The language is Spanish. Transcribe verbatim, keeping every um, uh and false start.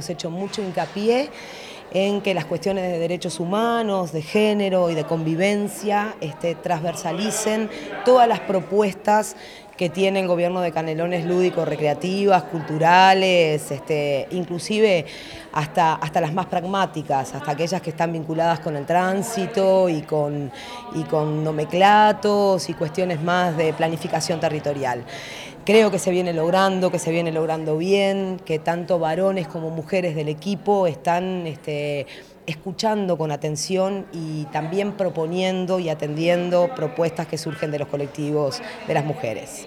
hemos hecho mucho hincapié en que las cuestiones de derechos humanos, de género y de convivencia este, transversalicen todas las propuestas que tiene el gobierno de Canelones lúdico-recreativas, culturales, este, inclusive hasta, hasta las más pragmáticas, hasta aquellas que están vinculadas con el tránsito y con, y con nomenclatos y cuestiones más de planificación territorial. Creo que se viene logrando, que se viene logrando bien, que tanto varones como mujeres del equipo están este, escuchando con atención y también proponiendo y atendiendo propuestas que surgen de los colectivos de las mujeres.